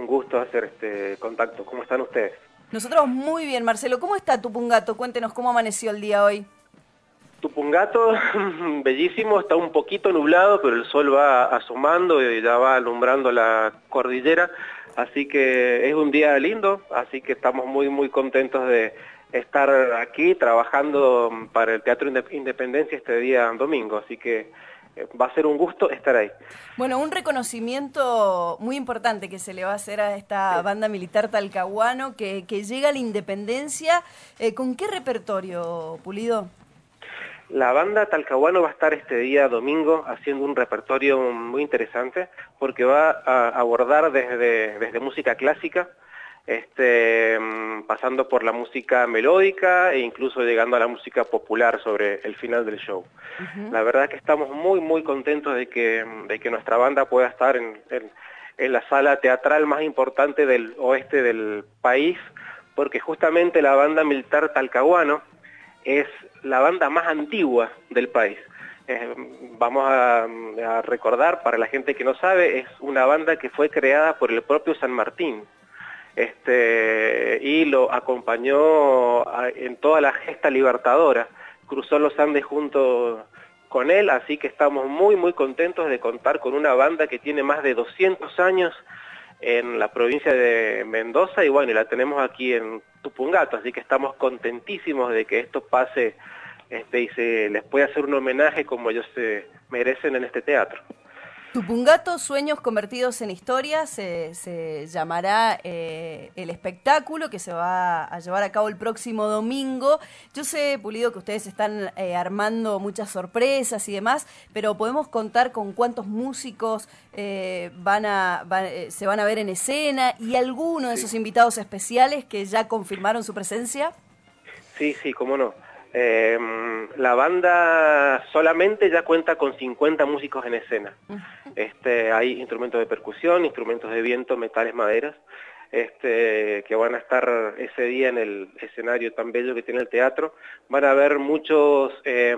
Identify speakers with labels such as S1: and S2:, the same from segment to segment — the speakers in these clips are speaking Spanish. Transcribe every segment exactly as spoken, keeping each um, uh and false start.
S1: un gusto hacer este contacto. ¿Cómo están ustedes?
S2: Nosotros muy bien, Marcelo. ¿Cómo está Tupungato? Cuéntenos cómo amaneció el día hoy.
S1: Tupungato, bellísimo, está un poquito nublado, pero el sol va asomando y ya va alumbrando la cordillera, así que es un día lindo, así que estamos muy muy contentos de estar aquí trabajando para el Teatro Independencia este día domingo, así que va a ser un gusto estar ahí.
S2: Bueno, un reconocimiento muy importante que se le va a hacer a esta banda militar talcahuano que, que llega a la Independencia. Eh, ¿Con qué repertorio, Pulido?
S1: La banda Talcahuano va a estar este día domingo haciendo un repertorio muy interesante porque va a abordar desde, desde música clásica, este, pasando por la música melódica e incluso llegando a la música popular sobre el final del show. Uh-huh. La verdad que estamos muy muy contentos de que, de que nuestra banda pueda estar en, en, en la sala teatral más importante del oeste del país, porque justamente la banda militar Talcahuano es la banda más antigua del país. Eh, vamos a, a recordar, para la gente que no sabe, es una banda que fue creada por el propio San Martín, este, y lo acompañó a, en toda la gesta libertadora, cruzó los Andes junto con él, así que estamos muy muy contentos de contar con una banda que tiene más de doscientos años en la provincia de Mendoza y bueno, y la tenemos aquí en Tupungato, así que estamos contentísimos de que esto pase este, y se les pueda hacer un homenaje como ellos se merecen en este teatro.
S2: Tupungato, Sueños Convertidos en Historia, se, se llamará eh, el espectáculo que se va a llevar a cabo el próximo domingo. Yo sé, Pulido, que ustedes están eh, armando muchas sorpresas y demás, pero ¿podemos contar con cuántos músicos eh, van a, van, eh, se van a ver en escena y alguno de
S1: Sí.
S2: esos invitados especiales que ya confirmaron su presencia?
S1: Sí, sí, cómo no. Eh, la banda solamente ya cuenta con cincuenta músicos en escena. Este, hay instrumentos de percusión, instrumentos de viento, metales, maderas, este, que van a estar ese día en el escenario tan bello que tiene el teatro. Van a haber muchos eh,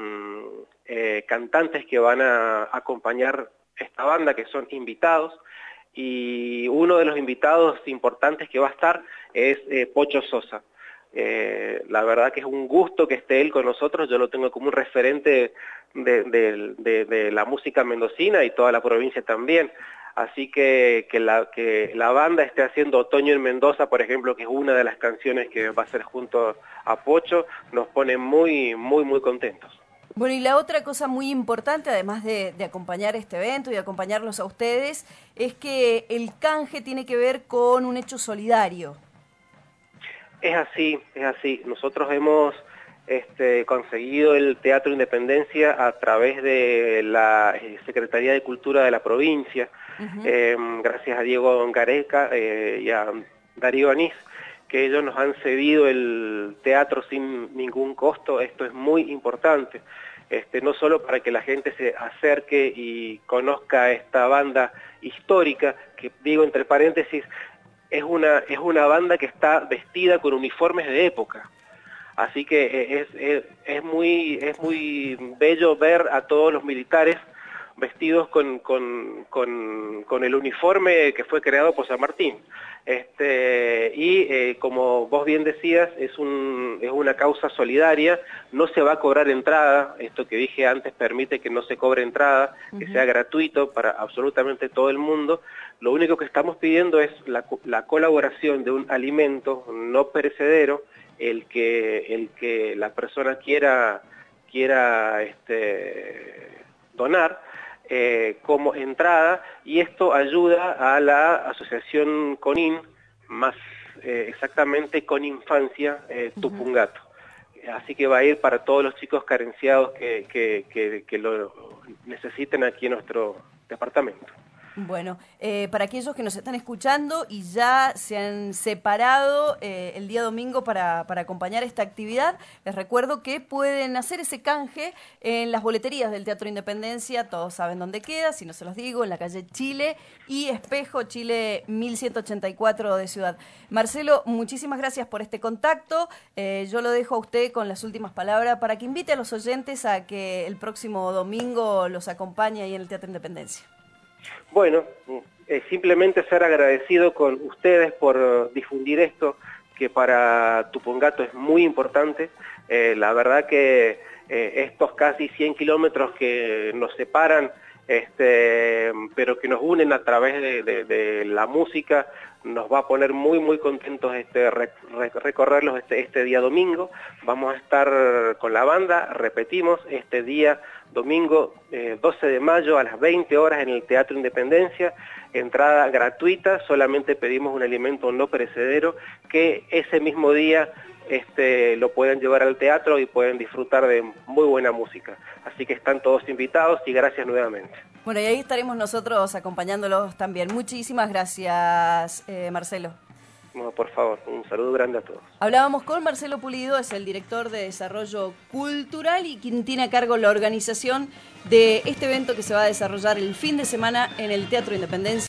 S1: eh, cantantes que van a acompañar esta banda, que son invitados, y uno de los invitados importantes que va a estar es eh, Pocho Sosa. Eh, la verdad que es un gusto que esté él con nosotros, yo lo tengo como un referente de, de, de, de la música mendocina y toda la provincia también, así que que la, que la banda esté haciendo Otoño en Mendoza, por ejemplo, que es una de las canciones que va a ser junto a Pocho, nos pone muy, muy, muy contentos.
S2: Bueno, y la otra cosa muy importante, además de, de acompañar este evento y de acompañarlos a ustedes, es que el canje tiene que ver con un hecho solidario.
S1: Es así, es así. Nosotros hemos este, conseguido el Teatro Independencia a través de la Secretaría de Cultura de la provincia, uh-huh. eh, gracias a Diego Gareca eh, y a Darío Anís, que ellos nos han cedido el teatro sin ningún costo. Esto es muy importante, este, no solo para que la gente se acerque y conozca esta banda histórica, que digo entre paréntesis, Es una, es una banda que está vestida con uniformes de época, así que es, es, es, muy, es muy bello ver a todos los militares vestidos con, con, con, con el uniforme que fue creado por San Martín. Este, y eh, como vos bien decías, es, un, es una causa solidaria, no se va a cobrar entrada, esto que dije antes permite que no se cobre entrada, uh-huh. que sea gratuito para absolutamente todo el mundo. Lo único que estamos pidiendo es la, la colaboración de un alimento no perecedero, el que, el que la persona quiera, quiera este, donar, Eh, como entrada, y esto ayuda a la asociación CONIN, más eh, exactamente Coninfancia eh, Tupungato. Uh-huh. Así que va a ir para todos los chicos carenciados que, que, que, que lo necesiten aquí en nuestro departamento.
S2: Bueno, eh, para aquellos que nos están escuchando y ya se han separado eh, el día domingo para, para acompañar esta actividad, les recuerdo que pueden hacer ese canje en las boleterías del Teatro Independencia, todos saben dónde queda, si no se los digo, en la calle Chile y Espejo, Chile mil ciento ochenta y cuatro de Ciudad. Marcelo, muchísimas gracias por este contacto, eh, yo lo dejo a usted con las últimas palabras para que invite a los oyentes a que el próximo domingo los acompañe ahí en el Teatro Independencia.
S1: Bueno, eh, simplemente ser agradecido con ustedes por difundir esto, que para Tupungato es muy importante. Eh, la verdad que eh, estos casi cien kilómetros que nos separan, este, pero que nos unen a través de, de, de la música, nos va a poner muy muy contentos este, recorrerlos este, este día domingo. Vamos a estar con la banda, repetimos, este día domingo eh, doce de mayo a las veinte horas en el Teatro Independencia, entrada gratuita, solamente pedimos un alimento no perecedero que ese mismo día este, lo pueden llevar al teatro y pueden disfrutar de muy buena música. Así que están todos invitados y gracias nuevamente.
S2: Bueno, y ahí estaremos nosotros acompañándolos también. Muchísimas gracias, eh, Marcelo.
S1: No, por favor, un saludo grande a todos.
S2: Hablábamos con Marcelo Pulido, es el director de Desarrollo Cultural y quien tiene a cargo la organización de este evento que se va a desarrollar el fin de semana en el Teatro Independencia.